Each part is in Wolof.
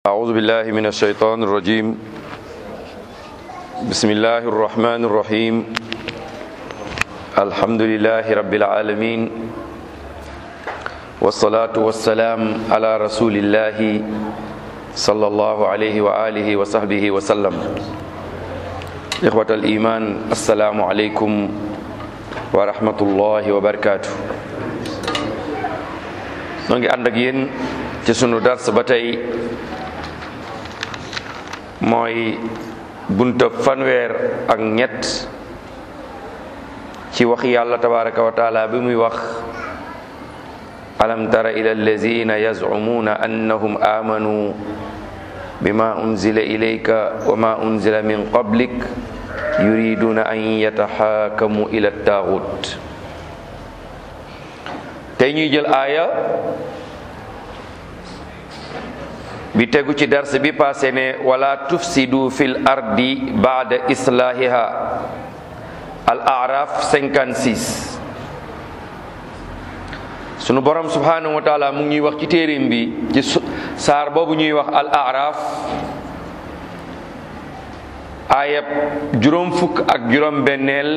أعوذ بالله من الشيطان الرجيم بسم الله الرحمن الرحيم الحمد لله رب العالمين والصلاة والسلام على رسول الله صلى الله عليه وآله وصحبه وسلم إخوة الإيمان السلام عليكم ورحمة الله وبركاته noo ngi ànd ak yéen ci sunu dars ba tey mooy bunta fanweer ak ñett ci wax yàlla tabaraka wa taala bi muy wax alam tara ila allazina yaz'umuna annahum amanu bima unzila ilayka wa ma unzila min qablik yuriduna an yataxaakamu ila taaxut tey ñuy jël aaya bi tegu ci dars bi passé ne wala tufsidu fil ardi ba'da islahiha al a'raf 56 sunu borom subhanahu wa taala mu ngi ñuy wax ci téeréem bi ci saar boobu ñuy wax al a'raf aayab juróom fukk ak juróom benneel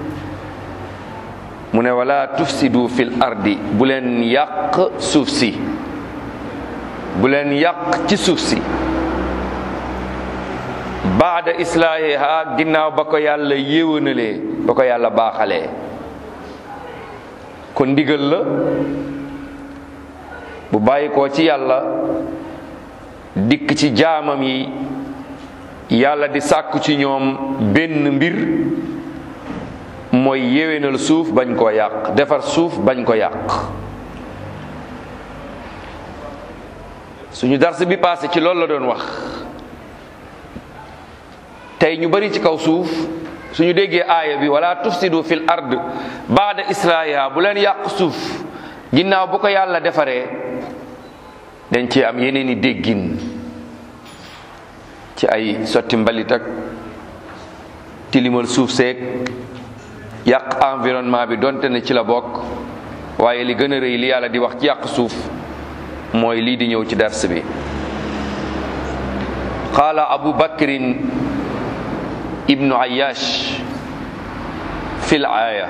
mu ne wala tufsidu fil ardi bu leen yàq suuf si bu leen yàq ci suuf si baada islaahiha ginnaaw ba ko yàlla yéwénalee ba ko yàlla baaxalee kon ndigal la bu bàyyi ko ci yàlla dikk ci jaamam yi yàlla di sàkku ci ñoom benn mbir mooy yéwénal suuf bañ koo yàq defar suuf bañ ko yàq suñu dars bi passé ci loolu la doon wax tey ñu bari ci kaw suuf suñu déggee aaya bi wala tufsidu fil ard baada islahiha bu leen yàq suuf ginnaaw bu ko yàlla defaree dañ ci am yeneeni déggin ci ay sotti mbalit ak tilimal suuf seeg yàq environnement bi donte ne ci la bokk waaye li gën a rëy li yàlla di wax ci yàq suuf mooy lii di ñëw ci dars bi qaala abu bakrin ibnu ayash fil aaya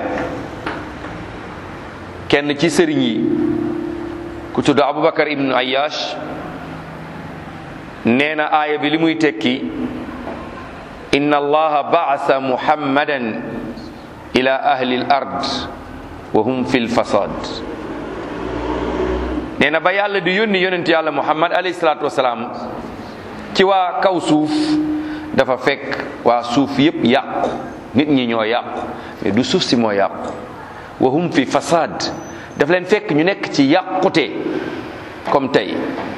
kenn ci sëriñ yi ku tudd abu bakar ibnu ayash nee na aaya bi li muy tekki inna allaha ba'asa muhammadan ila ahli al ard wa hum fil fasad nee na ba yàlla di yónni yonent yàlla muhammad alayhi salaatu wasalaam ci waa kaw suuf dafa fekk waa suuf yépp yàqu nit ñi ñoo yàqu mais du suuf si moo yàqu wa hum fi fasad daf leen fekk ñu nekk ci yàqute comme tey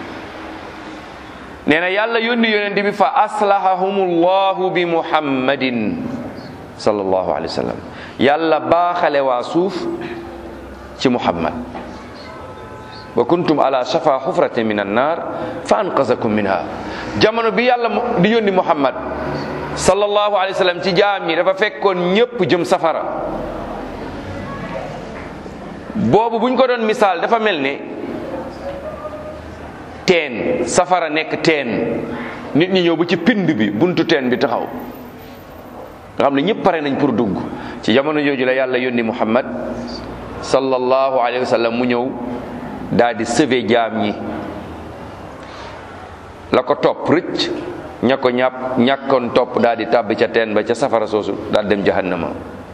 nee na yàlla yónni yonent bi fa aslahahumullahu bi muhammadin sallallahu alayhi wa sallam yàlla baaxale waa suuf ci muhammad wa kuntum ala shafa xufratin min annar fa anqazakum minha jamono bi yàlla di yónni muhammad sallallahu alayhi wa sallam ci jaam ñi dafa fekkoon ñépp jëm safara boobu buñ ko doon misaal dafa mel ne teen safara nekk teen nit ñi ñëw ba ci pind bi buntu teen bi taxaw nga xam ne ñëpp pare nañ pour dugg ci jamono jooju la yàlla yónni muhammad sallallahu alayhi wa sallam mu ñëw daal di sauver jaam ñi la ko topp rëcc ña ko ñàkkoon topp daal di tàbbi ca teen ba ca safara soosu daal dem jahannama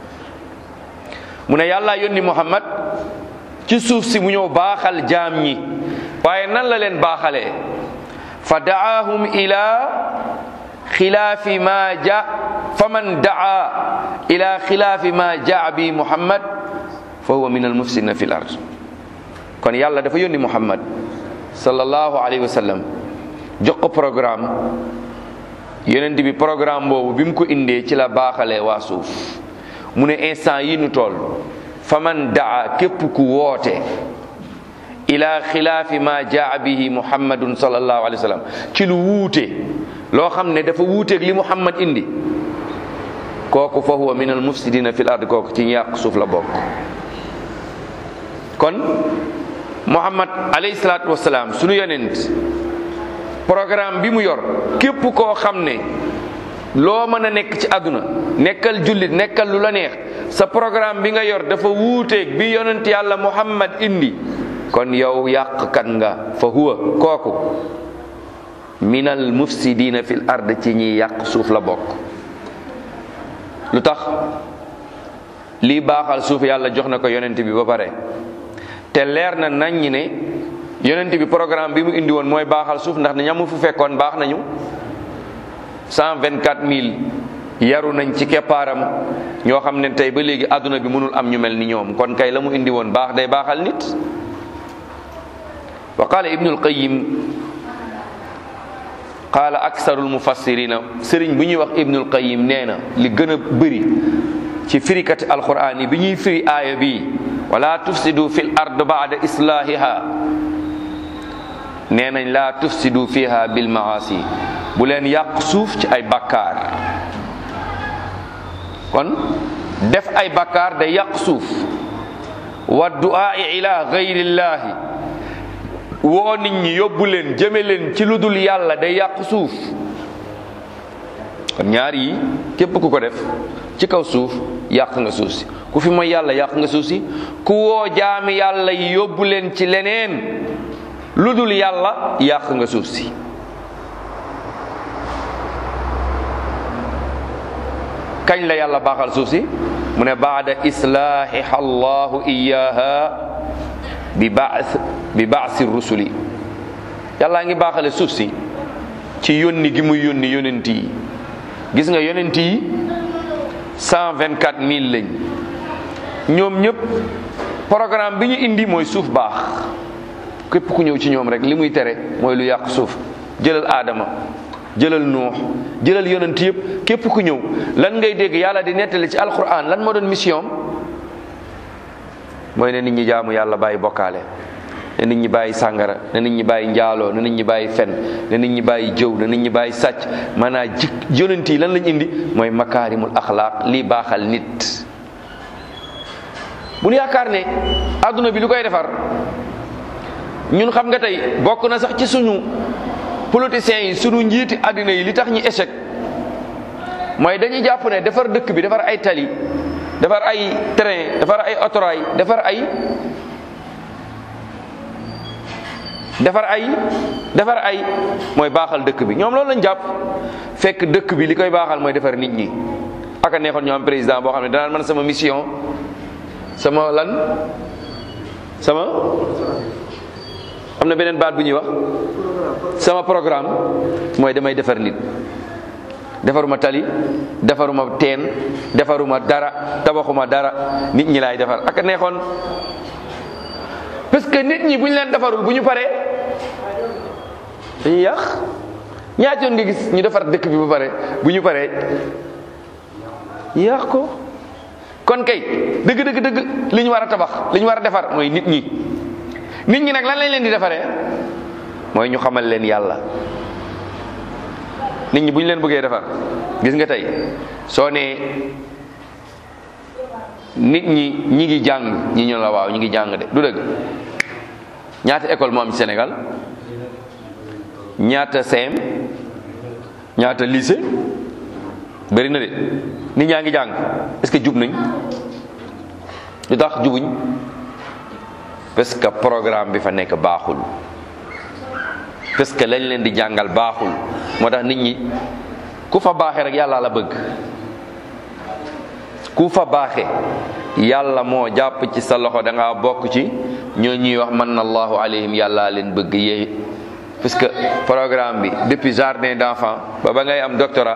mu ne yàlla yónni muhammad ci suuf si mu ñëw baaxal jaam ñi waaye nan la leen baaxalee fa daahum ila xilaafi ma ja faman daa ila xilaafi ma jaa bi muhammad fa huwa min al mufsidina fi l ard kon yàlla dafa yónni muhammad sallallahu alayhi wa sallam jox ko programme yonent bi programme boobu bi mu ko indee ci la baaxalee waa suuf mu ne instant yi nu toll faman daa képp ku woote ila xilaafi ma jaa bihi muhammadun sallallahu alayhi wa sallam ci lu wuute loo xam ne dafa wuuteeg li muhammad indi kooku fa huwa min al mufsidina fil ard kooku ci yàq suuf la bokk kon muhammad alayhi salaatu wasalaam sunu yonent programme bi mu yor képp koo xam ne loo mën a nekk ci àdduna nekkal jullit nekkal lu la neex sa programme bi nga yor dafa wuuteeg bi yonent yàlla Muhammad indi kon yow yàqkat nga fa huwa kooku minal mufsidina fil ard ci ñi yàq suuf la bokk. lu tax lii baaxal suuf yàlla jox na ko yonent bi ba pare te leer na nañ ñi ne yonent bi programme bi mu indi woon mooy baaxal suuf ndax ñamu fu fekkoon baax nañu 124 000 yaru nañ ci keppaaram ñoo xam ne tey ba léegi àdduna bi mënul am ñu mel ni ñoom kon kay la mu indi woon baax day baaxal nit. wa qaala ibnul qayyim qaala aksarul mufassirina sëriñ bu ñuy wax ibnul qayyim nee na li gën a bëri ci firikati alquran yi bi ñuy firi aaya bi wala tufsidu fil ard ba'da islahiha nee nañ la tufsidu fiha bil maasi bu leen yàq suuf ci ay bakkaar kon def ay bakkaar day yàq suuf wa du'a ila ghayrillahi woo nit ñi yóbbu leen jëme leen ci lu dul yàlla day yàq suuf kon ñaar yi képp ku ko def ci kaw suuf yàq nga suuf si ku fi mooy yàlla yàq nga suuf si ku woo jaami yàlla yi yóbbu leen ci leneen lu dul yàlla yàq nga suuf si. kañ la yàlla baaxal suuf si mu ne baada islaahiha allahu iyaha bi baasi rusuli yàllaa ngi baaxale suuf si ci yónni gi muy yónni yonent yi gis nga yonent yi 124 000 lañ ñoom ñëpp programme bi ñu indi mooy suuf baax képp ku ñëw ci ñoom rek li muy tere mooy lu yàq suuf. jëlal Aadama jëlal Nuux jëlal yonent yëpp képp ku ñëw lan ngay dégg yàlla di nettali ci alquran lan moo doon mission mooy ne nit ñi jaamu yàlla bàyyi bokkaale ne nit ñi bàyyi sàngara ne nit ñi bàyyi njaaloo ne nit ñi bàyyi fen ne nit ñi bàyyi jëw ne nit ñi bàyyi sàcc maanaam yonent yi lan lañ indi mooy makaarimul axlaaq lii baaxal nit. bu ñu yaakaar ne adduna bi lu koy defar ñun xam nga tey bokk na sax ci suñu politiciens yi suñu njiiti adduna yi li tax ñu échec mooy dañuy jàpp ne defar dëkk bi defar ay tali defar ay train defar ay autorail defar ay mooy baaxal dëkk bi ñoom loolu lañ jàpp fekk dëkk bi li koy baaxal mooy defar nit ñi. aka neexoon ñoo am président boo xam ne danaan man sama mission sama lan sama am na beneen baat bu ñuy wax sama programme mooy damay defar nit. defaruma tali defaruma teen defaruma dara tabaxuma dara nit ñi laay defar ak neexoon parce que nit ñi bu ñu leen defarul bu ñu paree dañuy yàq ñaata yoon nga gis ñu defar dëkk bi ba pare bu ñu paree yàq ko. kon kay dëgg li ñu war a tabax li ñu war a defar mooy nit ñi nag lan lañ leen di defaree mooy ñu xamal leen yàlla. nit ñi bu ñu leen bëggee defar gis nga tey soo nee nit ñi ngi jàng ñi ñu la waaw ñi ngi jàng de du dëgg ñaata école moo am ci Sénégal ñaata CM ñaata lycée bëri na de nit ñaa ngi jàng est-ce que jub nañ lu tax jubuñ parce que programme bi fa nekk baaxul parce que lañ leen di jàngal baaxul moo tax nit ñi ku fa baaxee rek yàlla la bëgg ku fa baaxee yàlla moo jàpp ci sa loxo da ngaa bokk ci ñoo ñuy wax man allahu alayhim yàlla leen bëgg yee parce que programme bi depuis jardin d'enfant ba ngay am doctorat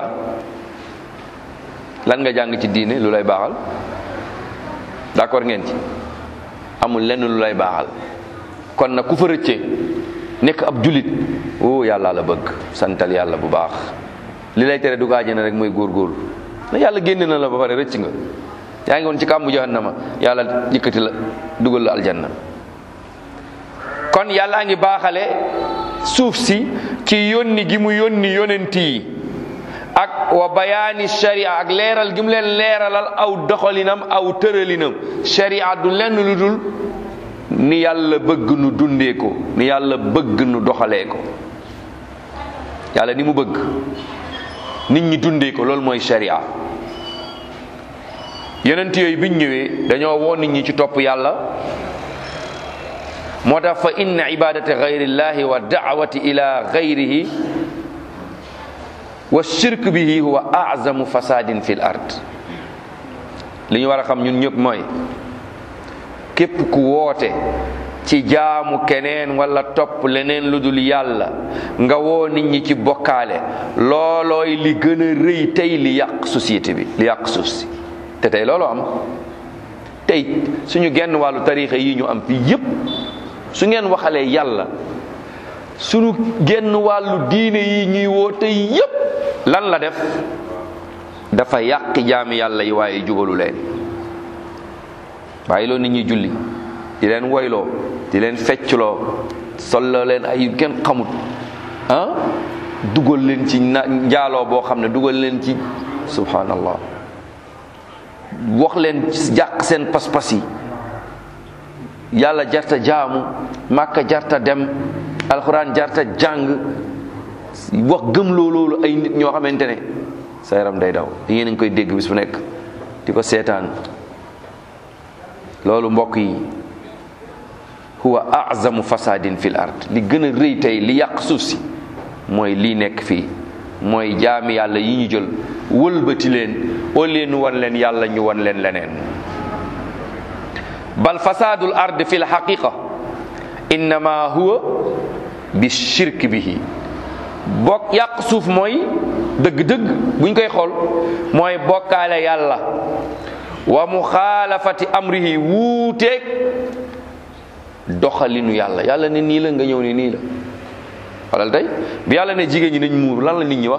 lan nga jàng ci diine lu lay baaxal d'accord ngeen ci amul lenn lu lay baaxal kon nag ku fa rëccee nekk ab julit yàlla la bëgg santal yàlla bu baax li lay tere dugg àjjana rek mooy góorgóorlu na yàlla génne na la ba pare rëcc nga yaa ngi woon ci kàmbu jahannama yàlla yëkkati la dugal la aljanna kon yàlla ngi baaxale suuf si ci yónni gi mu yónni yonent yi ak wa bayaani sharia ak leeral gi mu leen leeralal aw doxalinam aw tëralinam sharia du lenn lu dul ni yàlla bëgg nu dundee ko ni yàlla bëgg nu doxalee ko yàlla ni mu bëgg nit ñi dundee ko, loolu mooy sharia. yonent yooyu biñ ñëwee dañoo woo nit ñi ci topp yàlla. moo tax fa inna ibadata gayrillahi wa daawati ila gayrihi wa shirk bihi huwa azamu fasadin fil ard. li ñu war a xam ñun ñëpp mooy képp ku woote ci jaamu keneen wala topp leneen lu dul yàlla nga woo nit ñi ci bokkaale, loolooy li gën a rëy tey li yàq société bi, li yàq suuf si. te tey looloo am tey suñu genn wàllu tariixa yi ñu am fii yépp, su ngeen waxalee yàlla suñu genn wàllu diine yi ñuy woote yépp lan la def? dafa yàq jaami yàlla yi waaye jubalu leen. bàyyi loo nit ñi julli, di leen woyloo, di leen feccloo, solloo leen ay kenn xamut, dugal leen ci njaaloo boo xam ne dugal leen ci subhanallah, wax leen jàq seen pas-pas yi. yàlla jarta jaamu, màkka jarta dem, alxuraan jarta jàng, wax gëmloo loolu ay nit ñoo xamante ne sa yaram day daw. yéen a ngi koy dégg bis bu nekk di ko seetaan. loolu mbokk yi huwa azamu fasadin fil ard. li gën a rëy tey li yàq suuf si mooy lii nekk fii, mooy jaami yàlla yi ñu jël wëlbati leen au lieu ñu wan leen yàlla ñu wan leen leneen. bal fasadul ard fi lxaqiqa innama huwa bi shirk bihi. bokk yàq suuf mooy dëgg-dëgg buñ koy xool mooy bokkaale yàlla, wa muxaalafati amrihi, wuuteeg doxalinu yàlla. yàlla ne nii la nga ñëw ne nii la. xoolal tey bi yàlla ne jigéen ñi nañ muur, lan la nit ñi wax?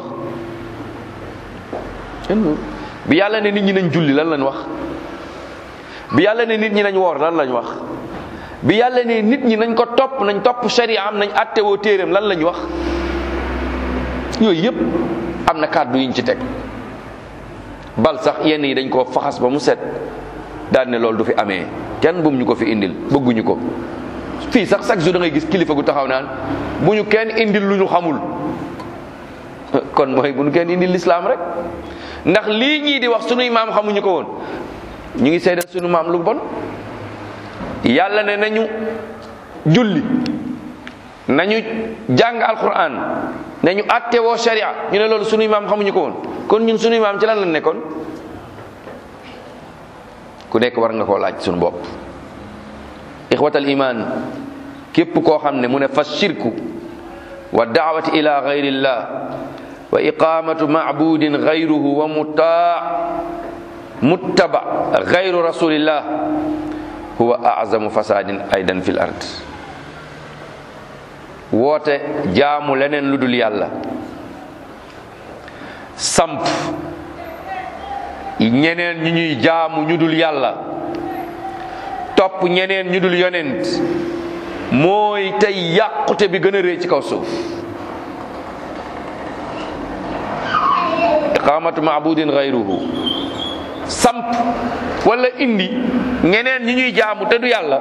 bi yàlla ne nit ñi nañ julli, lan lañ wax? bi yàlla ne nit ñi nañ woor, lan lañ wax? bi yàlla ne nit ñi nañ ko topp, nañ topp sharia am, nañ attewoo téeréem, lan lañ wax? yooyu yëpp am na kàddu yiñ ci teg. bal sax yenn yi dañ koo faxas ba mu set daal ne loolu du fi amee, kenn bum ñu ko fi indil, bëgguñu ko. fii sax chaque jour da ngay gis kilifa gu taxaw naan bu ñu kenn indil lu ñu xamul. kon mooy bu ñu kenn indil lislaam rek, ndax lii ñii di wax sunuy maam xamuñu ko woon, ñu ngi seedal sunu maam lu bon. yàlla ne nañu julli, nañu jàng alquran, nañu attewoo sharia, ñu ne loolu sunuy maam xamuñu ko woon. kon ñun sunuy maam ci lan lañ nekkoon? ku nekk war nga koo laaj sunu bopp. ixwatal iman, képp koo xam ne mu ne fa shirku wa daawati ila gayrillah wa iqamatu maabudin gayruhu wa muttaba gayru rasulillah huwa azamu fasadin aydan fil ard. woote jaamu leneen lu dul yàlla, samp ñeneen ñu ñuy jaamu ñu dul yàlla, topp ñeneen ñu dul yonent, mooy tey yàqute bi gën a rëy ci kaw suuf. iqamatu maabudin gayruhu, samp wala indi ñeneen ñi ñuy jaamu te du yàlla,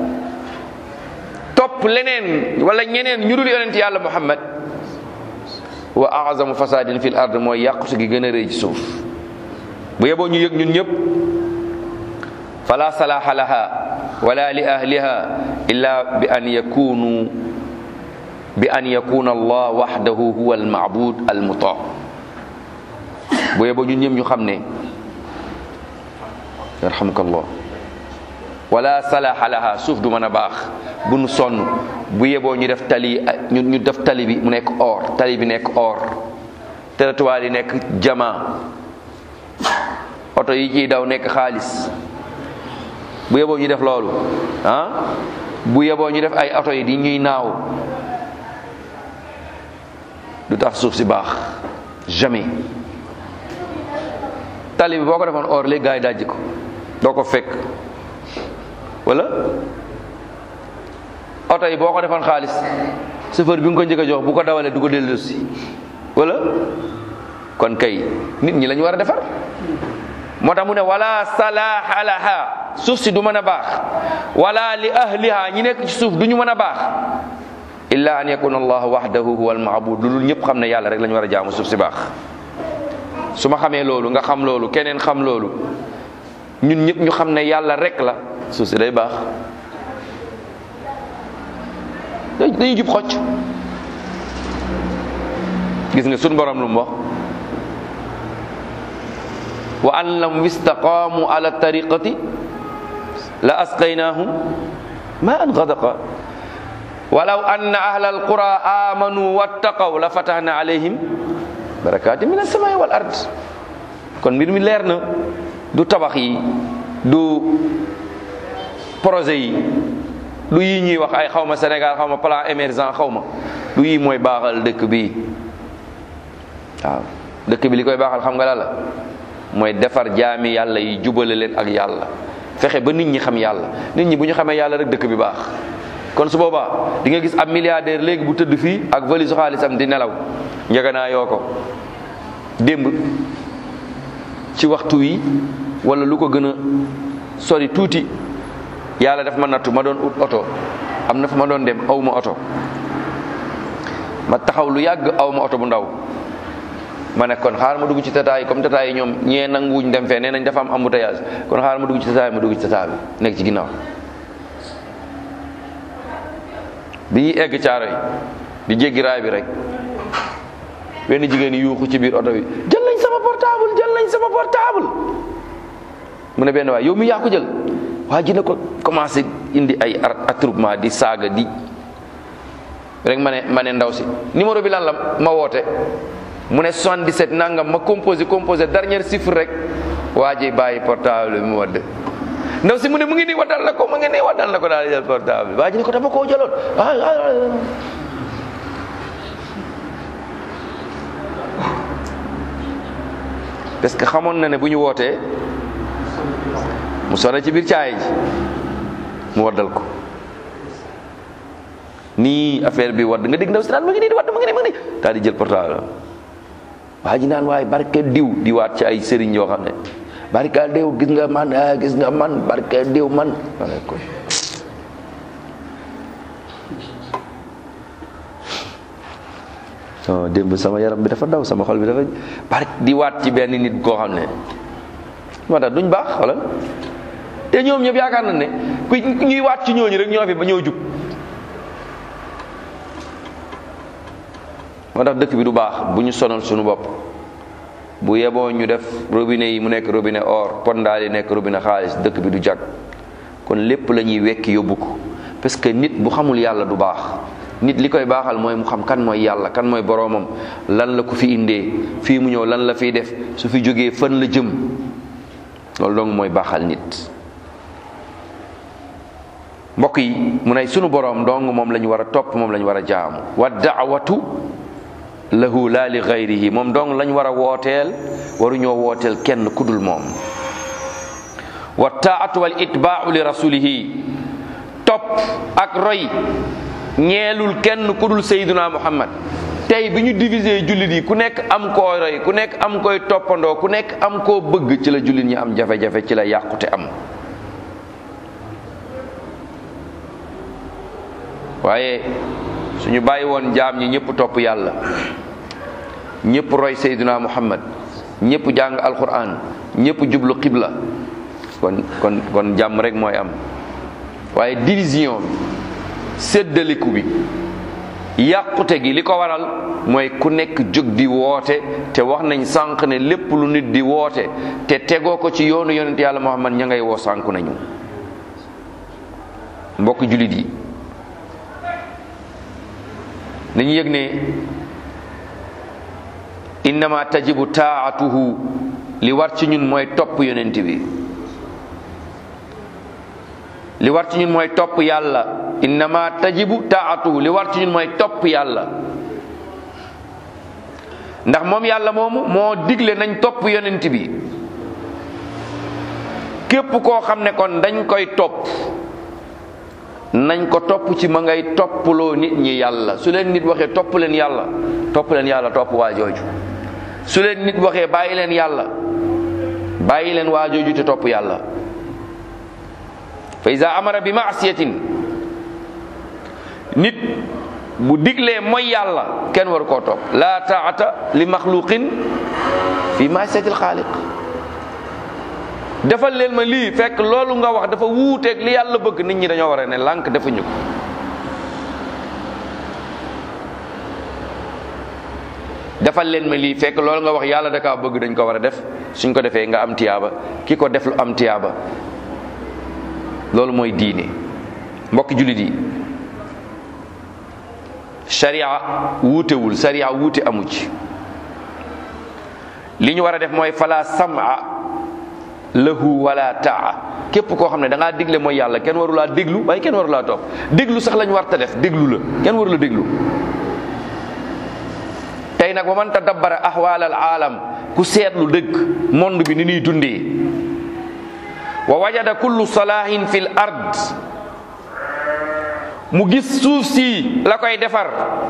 topp leneen wala ñeneen ñu dul yonent yàlla Muhammad, wa a'zamu fasadin fil ard, mooy yàqute gi gën a rëy ci suuf. bu yeboo ñu yëg ñun ñëpp fala salaha laha wala li ahliha illa bi an yakuna Allah wahdahu huwa al-ma'bud al-muta. bu yeboo ñun ñëpp ñu xam ne yarhamukallah wala salaha laha, suuf du mën a baax bu nu sonn. bu yeboo ñu def ñu def tali bi mu nekk or, tali bi nekk or, territoire yi nekk jama, oto yi ciy daw nekk xaalis. bu yeboo ñu def loolu, bu yeboo ñu def ay oto yi di ñuy naaw, du tax suuf si baax jamais. tali bi boo ko defoon or léegi gaa yi dajji ko, doo ko fekk. wala oto yi boo ko defoon xaalis, chauffeur bi nga ko njëkk a jox bu ko dawalee du ko dellusi. wala kon kay nit ñi lañu war a defar. moo tax mu ne wala salaha laha, suuf si du mën a baax, wala li ahliha, ñi nekk ci suuf du ñu mën a baax, illa an yakuna allahu wahdahu huwa almaabud lu dul ñëpp xam ne yàlla rek la ñu war a jaamu suuf si baax. su ma xamee loolu nga xam loolu keneen xam loolu ñun ñëpp ñu xam ne yàlla rek la suuf si day baax, dañuy jub xocc. gis nga sunu borom lu mu wax wa an lam istaqaamu ala tariqati la asqaynahum ma an gadaqa walaw anna ahla alqura amanu wattaqaw la fatahna alayhim barakaati min as-samaa'i wal ard. kon mbir mi leer na, du tabax yi, du projet yi, du yi ñuy wax ay xawma Sénégal xawma plan émergent xawma, du yi mooy baaxal dëkk bi. waaw dëkk bi li koy baaxal xam nga la mooy defar jaami yàlla yi, jubale leen ak yàlla, fexe ba nit ñi xam yàlla. nit ñi bu ñu xamee yàlla rek dëkk bi baax. kon su boobaa di nga gis ab milliardaire léegi bu tëdd fii ak valise xaalisam di nelaw njëganaa yoo ko démb ci waxtu wi wala lu ko gën a sori tuuti yàlla daf ma nattu ma doon ut oto. am na fa ma doon dem aw ma oto, ma taxaw lu yàgg aw ma oto bu ndaw. ma ne kon xaar ma dugg ci tata yi, comme tata yi ñoom ñee nanguwuñ dem fee, nee nañ dafa am embouteillage, kon xaar ma dugg ci tata yi, ma dugg ci tata bi nekk ci ginnaaw. bi ñuy egg caaro yi di jéggi raay bi rek benn jigéen yuuxu ci biir oto bi, jël nañ sama portable, jël nañ sama portable. mu ne benn waay yow mi yaa ko jël. waa ji ne ko commencé indi ay attroupement di saaga di rek ma ne ndaw si numéro bi lan la ma woote. mu ne 77 nangam ma composé dernier chiffre rek waa ji bàyyi portable bi mu wadd. ndaw si mu ne mu ngi nii waddal na ko daal di jël portable bi waa ji ne ko dama koo jëloon parce que xamoon na ne bu ñu wootee mu sonné ci biir caay ji mu waddal ko nii affaire bi wadd nga dégg ndaw si naan mu ngi nii di wadd mu ngi nii daal di jël portable waa ji naan waaye barke diw di waat ci ay sëriñ yoo xam ne barke diw gis nga man barke diw man ko démb sama yaram bi dafa daw, sama xol bi dafa barke di waat ci benn nit koo xam ne moo tax duñ baax xoolal. te ñoom ñëpp yaakaar nañ ne ku ñuy waat ci ñooñu rek ñoo fi ba ñoo jub. moo tax dëkk bi du baax bu ñu sonal suñu bopp. bu yeboo ñu def robinet yi mu nekk robinet or pondaal yi nekk robinet xaalis, dëkk bi du jag. kon lépp la ñuy wekki yóbbu ko parce que nit bu xamul yàlla du baax. nit li koy baaxal mooy mu xam kan mooy yàlla, kan mooy boroomam, lan la ko fi indee, fii mu ñëw lan la fiy def, su fi jógee fan la jëm. loolu dong mooy baaxal nit. mbokk yi mu ne sunu boroom dong moom la ñu war a topp, moom la ñu war a jaamu. wa daawatu lahu laa li gayrihi, moom dong lañ war a wooteel, waruñoo wooteel kenn kudul moom. wa taatu wal itbaau li rasulihi, topp ak roy ñeelul kenn kudul sayyiduna muhammad. tey bi ñu diviser jullit yi ku nekk am koo roy, ku nekk am koy toppandoo, ku nekk am koo bëgg, ci la jullit ñi am jafe-jafe, ci la yàqute am. waaye suñu bàyyi woon jaam ñi ñëpp topp yàlla, ñëpp roy sayyiduna muhammad, ñëpp jàng alquran, ñëpp jublu qibla, kon jàmm rek mooy am. waaye division bi, séddaliku bi, yàqute gi li ko waral mooy ku nekk jóg di woote, te wax nañ sànq ne lépp lu nit di woote te tegoo ko ci yoonu yonent yàlla muhammad ña ngay woo sànku nañu. mbokk jullit yi nañu yëg ne innama tajibu taatuhu, li war ci ñun mooy topp yonent bi, li war ci ñun mooy topp yàlla. innama tajibu taatuhu, li war ci ñun mooy topp yàlla, ndax moom yàlla moomu moo digle nañ topp yonent bi. képp koo xam ne kon dañ koy topp, nañ ko topp ci ma ngay topploo nit ñi yàlla. su leen nit waxee topp leen yàlla, topp waa jooju. su leen nit waxee bàyyi leen yàlla, bàyyi leen waa jooju te topp yàlla. fa iza amara bi maasiyatin, nit bu diglee mooy yàlla kenn waru koo topp. la taata li maxluqin fi ma'siyatil xaaliq. defal leen ma lii fekk loolu nga wax dafa wuuteeg li yàlla bëgg, nit ñi dañoo war a ne lànk defuñu ko. defal leen ma lii fekk loolu nga wax yàlla da kaa bëgg, dañ ko war a def. suñ ko defee nga am tiyaaba, ki ko def lu am tiyaaba. loolu mooy diine. mbokki jullit yi, sharia wuutewul, sharia wuute amu ci. li ñu war a def mooy fala sam'a lahu wala taa. képp koo xam ne da ngaa digle mooy yàlla kenn waru laa déglu, waaye kenn waru laa topp. déglu sax lañ war ta def, déglu la kenn waru la déglu. tey nag wa man tadabbara ahwaal al aalam, ku seetlu dëgg monde bi ni ñuy dundee, wa wajada kullu salaahin fil ard, mu gis suuf si la koy defar,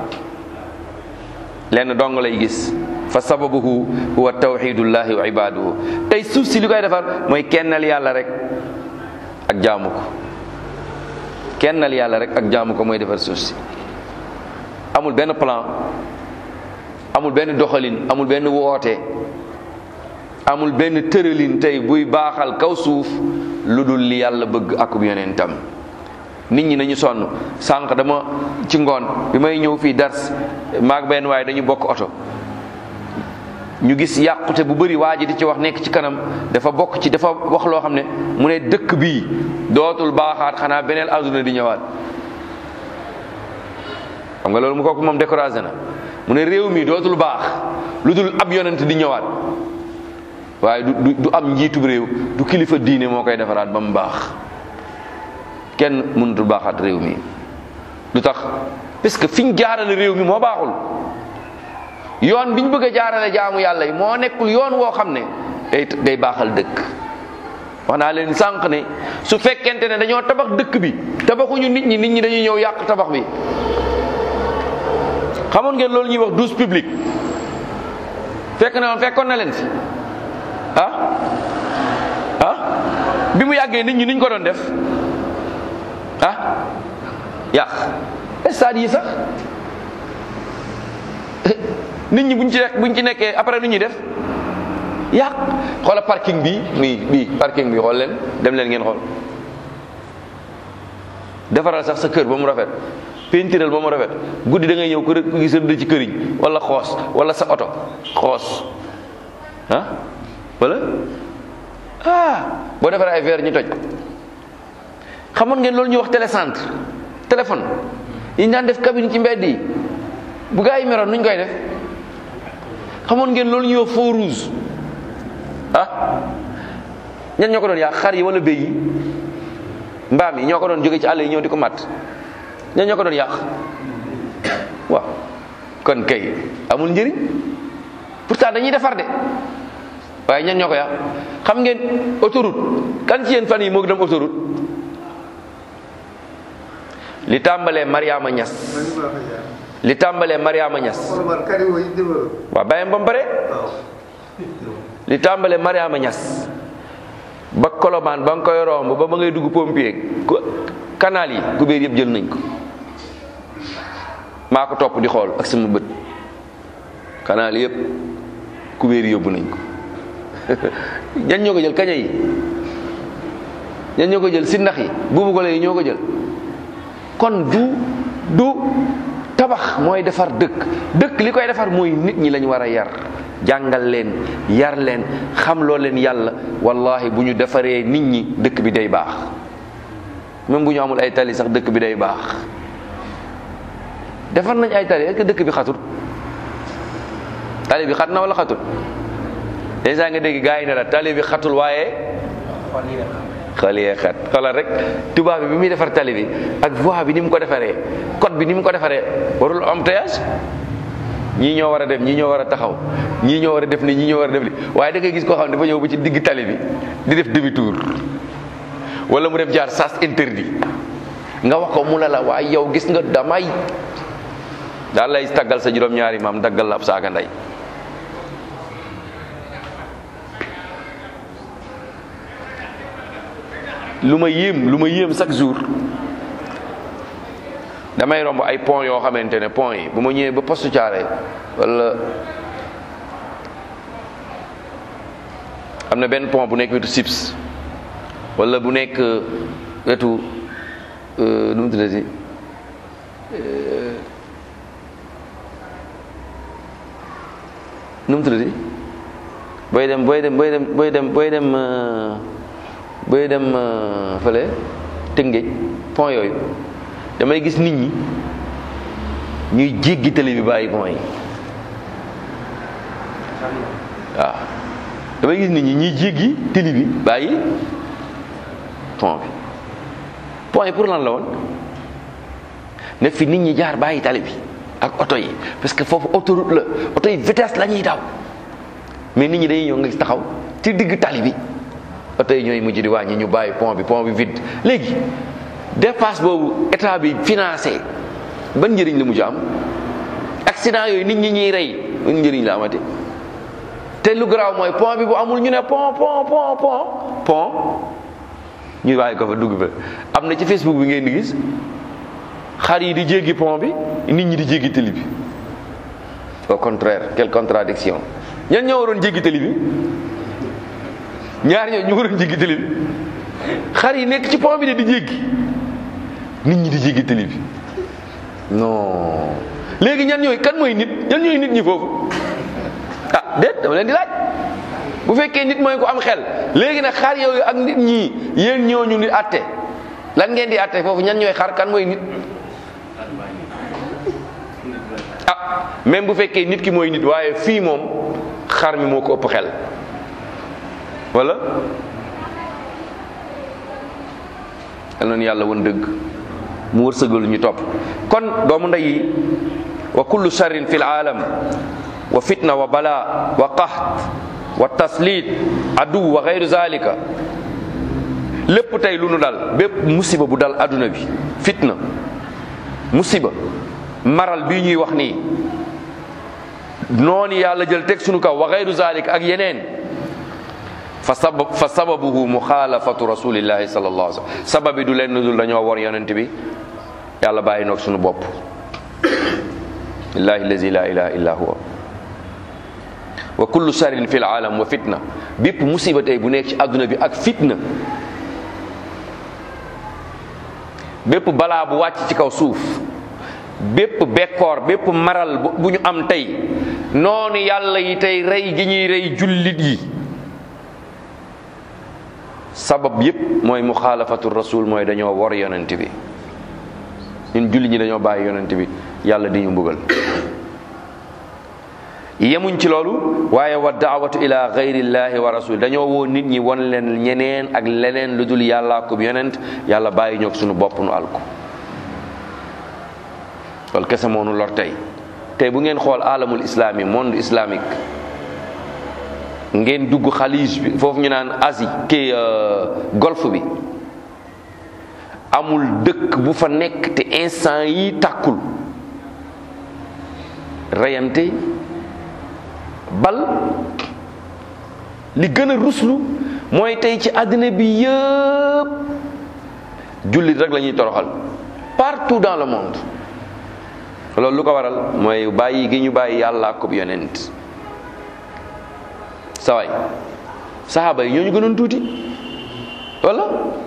lenn dong lay gis, fa sababuhu huwa tawxidullahi wa ibaduhu. tey suuf si li koy defar mooy kennal yàlla rek ak jaamu ko. kennal yàlla rek ak jaamu ko mooy defar suuf si. amul benn plan, amul benn doxalin, amul benn woote, amul benn tëralin tey buy baaxal kaw suuf lu dul li yàlla bëgg akub yonentam. nit ñi nañu sonn. sànq dama ci ngoon bi may ñëw fii dars, maag benn waaye dañu bokk oto, ñu gis yàqute bu bëri, waa ji di ci wax, nekk ci kanam, dafa bokk ci, dafa wax loo xam ne mu ne dëkk bii dootul baaxaat xanaa beneen àdduna di ñëwaat. xam nga loolu mu kooku moom découragé na. mu ne réew mi dootul baax lu dul ab yonent di ñëwaat, waaye du am njiitu réew, du kilifa diine moo koy defaraat ba mu baax. kenn mënutul baaxaat réew mi. lu tax? parce que fi ñu jaarale réew mi moo baaxul. yoon bi ñu bëgg a jaarale jaamu yàlla yi moo nekkul yoon woo xam ne day baaxal dëkk. wax naa leen sànq ne su fekkente ne dañoo tabax dëkk bi, tabaxuñu nit ñi dañuy ñëw yàq tabax bi. xamoon ngeen loolu ñuy wax douche publique? fekkoon na leen fi bi mu yàggee nit ñi niñ ko doon def yàq stade yi sax. nit ñi buñ ci nekkee après nu ñuy def yàq. xoola parking bii parking bi xool leen, dem leen ngeen xool. defaral sax sa kër ba mu rafet, pentiral ba mu rafet, guddi da ngay ñëw kër ku gis rëdd ci këriñ wala xoos, wala sa oto xoos wala boo defaree ay verre ñu toj. xamoon ngeen loolu ñuy wax télécentre, téléphone yi ñu daan def cabine ci mbedd yi, bu gaa yi meroon nuñ koy def? xamoon ngeen loolu ñuy wax feu rouge? ñan ñoo ko doon yàq? xar yi wala béy yi, mbaam yi ñoo ko doon jóge ci àll yi ñëw di ko matt. ñan ñoo ko doon yàq? waaw kon kay amul njëriñ. pourtant dañuy defar de, waaye ñan ñoo ko yàq? xam ngeen autoroute, kan ci yéen fan yi moo ngi dem autoroute? li tàmbalee Mariama Niass, waaw bàyyam ba mu pare. li tàmbalee Mariama Niass ba Colobane ba nga koy romb ba ngay dugg pompier, canal yi kubéer yëpp jël nañ ko. maa ko topp di xool ak sama bët, canal yëpp kubéer yóbbu nañ ko. ñan ñoo ko jël? kaña yi. ñan ñoo ko jël? sindax yi, buubu gole yi ñoo ko jël. kon du tabax mooy defar dëkk li koy defar mooy nit ñi lañ war a yar, jàngal leen, yar leen, xam loo leen yàlla. wallahi bu ñu defaree nit ñi dëkk bi day baax. même bu ñu amul ay tali sax dëkk bi day baax. defar nañ ay tali, est-ce que dëkk bi xatul? tali bi xat na wala xatul? déjà nga dégg gaa yi ne la tali bi xatul, waaye xol yee xat. xoolal rek tubaab bi muy defar tali bi ak voie bi ni mu ko defaree, code bi ni mu ko defaree, warul embouteillage. ñii ñoo war a dem, ñii ñoo war a taxaw, ñii ñoo war a def ni, ñii ñoo war a def li. waaye da ngay gis koo xam ne dafa ñëw ba ci digg tali bi di def demi tour, wala mu def jaar sens interdit. nga wax ko mu la waaye yow gis nga damay daal lay taggal sa juróom-ñaari maam, daggal la ab saaga ndey. lu ma yéem chaque jour damay romb ay pont yoo xamante ne pont yi bu ma ñëwee ba postu Thiaroye wala am na benn pont bu nekk wetu Sips wala bu nekk wetu nu mu tuddati nu mu tuddati booy dem fële Tëngéej pont yooyu damay gis nit ñi ñuy jéggi tali bi bàyyi pont yi waaw damay gis nit ñi ñuy jéggi tali bi bàyyi pont bi pont yi pour lan la woon ne fi nit ñi jaar bàyyi tali bi ak oto yi parce que foofu autoroute la oto yi vitesse la ñuy daw mais nit ñi dañuy ñëw nga gis taxaw ci digg tali bi oto yi ñooy mujj di wàññi ñu bàyyi pont bi vide léegi dépasse boobu état bi financé ban njëriñ la mujj am accident yooyu nit ñi ñuy rey ban njëriñ la amati te lu garaaw mooy pont bi bu amul ñu ne pont ñu bàyyi ko fa dugg fa am na ci Facebook bi ngeen di gis xar yi di jéggi pont bi nit ñi di jéggi tali bi au contraire quelle contradiction ñan ñoo waroon jéggi tali bi ñaar ñoo ñu waroon jéggi tali bi xar yi nekk ci pont bi de di jéggi nit ñi di jéggi tali bi non léegi ñan ñooy kan mooy nit ñan ñooy nit ñi foofu ah déet dama leen di laaj bu fekkee nit mooy ko am xel léegi nag xar yooyu ak nit ñi yéen ñooñu di atte lan ngeen di atte foofu ñan ñooy xar kan mooy nit ah même bu fekkee nit ki mooy nit waaye fii moom xar mi moo ko ëpp xel wala yal na yàlla woon dëgg mu wërsëgal ñu topp kon doomu ndey yi wa kullu sharrin fil aalam wa fitna wa bala wa qaht wa taslit adu wa gayru zalika lépp tey lu nu dal bépp musiba bu dal adduna bi fitna musiba maral bii ñuy wax nii noonu yàlla jël teg sunu kaw wa gayru zalika ak yeneen fa sababuhu muxaalafatu rasulillahi sallallahu alayhi wa sallam sabab bi du leen dul dañoo war yonent bi yàlla bàyyi noog sunu bopp billahi allazi la ilaha illa huwa wa kullu sharrin fil aalam wa fitna bépp musiba tey bu nekk ci adduna bi ak fitna bépp balaa bu wàcc ci kaw suuf bépp bekkoor bépp maral bu ñu am tey noonu yàlla yi tey rey gi ñuy rey jullit yi sabab yépp mooy muxaalafatu rasul mooy dañoo wor yonent bi ñun jullit ñi dañoo bàyyi yonent bi yàlla di ñu mbugal yemuñ ci loolu waaye wa daawatu ila gayrillahi wa rasul dañoo woo nit ñi won leen ñeneen ak leneen lu dul yàllaa ko yonent yàlla bàyyi ñoog suñu bopp nu alko loolu kese moo nu lor tey bu ngeen xool alamul islami monde islamique ngeen dugg xalij bi foofu ñu naan Asie kii golfe bi amul dëkk bu fa nekk te instant yi tàkkul reyante bal li gën a ruslu mooy tey ci àddina bi yëpp jullit rek la ñuy toroxal partout dans le monde loolu lu ko waral mooy bàyyi gi ñu bàyyi yàlla ak yonent saway saxaaba yi ñoo ñu gënoon tuuti wala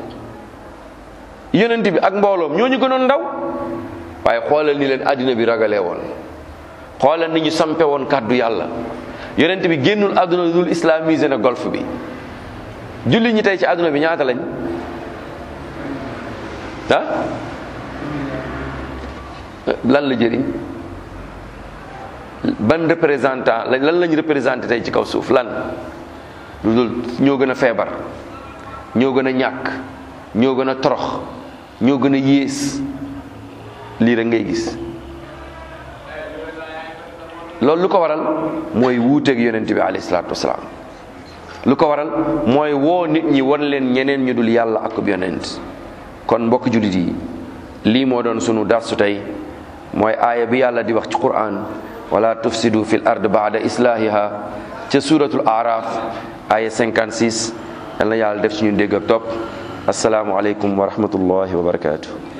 yonent bi ak mbooloom ñoo ñu gënoon ndaw waaye xoolal ni leen àddina bi ragalee woon xoolal ni ñu sampe woon kàddu yàlla yonent bi génnul àdduna dul islamisé na golfe bi julli ñi tey ci àdduna bi ñaata lañ lan la jëriñ ban représentant lan lañ représenté tey ci kaw suuf lan lu dul ñoo gën a feebar ñoo gën a ñàkk ñoo gën a torox ñoo gën a yées lii rek ngay gis loolu lu ko waral mooy wuuteeg yonent bi alayhi salaatu wasalaam lu ko waral mooy woo nit ñi won leen ñeneen ñu dul yàlla ak yonent kon mbokk jullit yi lii moo doon sunu darsu tey mooy aaya bi yàlla di wax ci Qur'an wala tufsidu fil ard ba'da islahiha ca suratul araf aaya 56 yal na yàlla def ci ñu dégg ak topp asalaamu aleykum wa rahmatullahi wa barakatuh